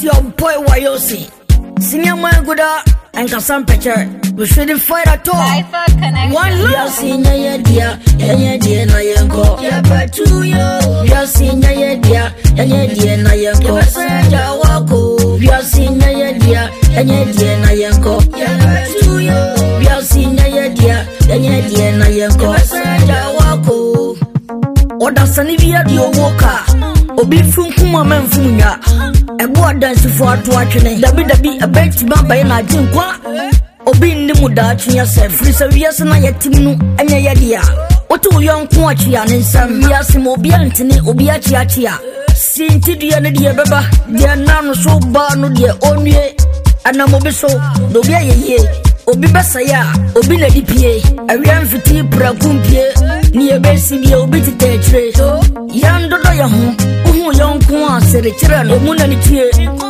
your boy Wayosi. Senior man good and Kasam Pecher. We shouldn't fight at all. One love. Senior dear, and dear Nayanko. Yeah, but two yo. You're senior dear, and dear Nayanko. Jawako. You're senior dear, and dear Nayanko. Yeah, but two yo. You're senior dear, and dear Nayanko. Jawako. Oda Sanivia di Owoka. Obi Funkuma Manfunya. A board dance for to watching. Dabi a bench bamba in a jinkwa. Obi Nimudachi yourself. Frisavias and I Timu and Yadia. Otu young Quachian and some Yasimo Biantini Obiachia. Sinti Diana Baba. They are none so bar no dear own ye. And I'm obiso. No ye. Obi Basaya. Obi Lady P. A young fiti Prakumpie. Near Bessie Obi to take. Yando Yahu. Young Kwan said the children of Moon and the tear.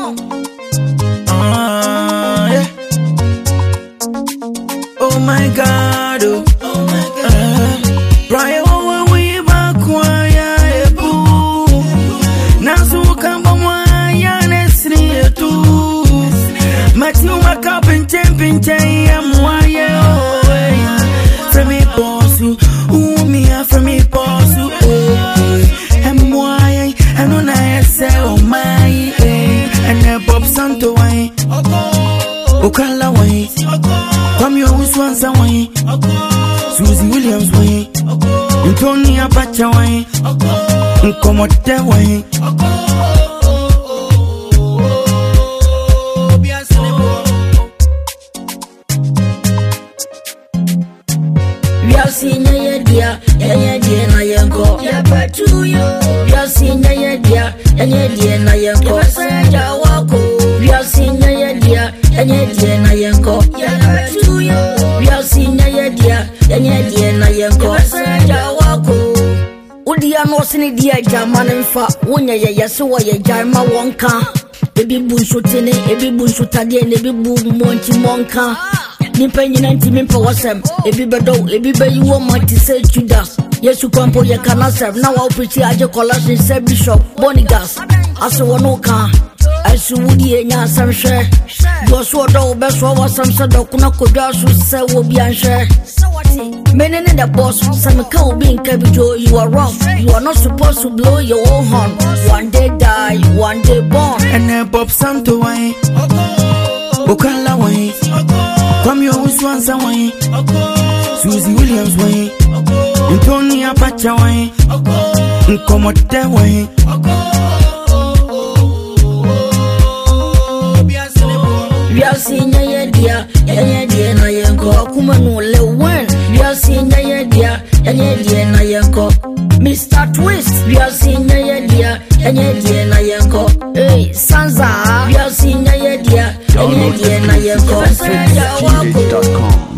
Oh my God, oh my God. Brian, we back why boo. Nasu Kambamaya, Nesri, too. Matthew Macapin, Champion, why from me, boss, who me are from me, boss, and when I say, oh my, and Bob Santo way, Okala way, come your Wiswan way, Susie Williams way, Antonia Pacha way, and Comote way. We are senior dear, and dear Nayanko. Yeah, but two yo. We are senior dear, and dear Nayanko. Jawako. We are senior dear, and dear Nayanko. Yeah, but two yo. We are senior dear, and dear Nayanko. Jawako. Udia no sini dear German and fa. Unya yaso ya Jarma wonka. Baby bunsho tene, baby bunsho tadi, baby boom monchi monka. Nipa nyina ntimi mpa wasem ebi bedo ebi be yiwo mati say Judas Yesu kwampo ye kana serve na wa preach aje collection say Bishop Bonigas aso wono ka asu wudi enya asem hwe do so do be so wasem se do kuna kodwa so se wo bi anhwe menene the boss some ka obi nka bi jo you are wrong you are not supposed to blow your own horn one day die one day born and Bob Santo way Okala way come your Wiswan way, Susie Williams way, Antonia Pacha way, and Comote way. We are senior dear, and dear Nayanko, Kumano Lewen. We are senior dear, and dear Nayanko. Mr. Twist, we are senior dear, and dear Nayanko. Hey, Sansa, we are senior dear, and dear Nayanko.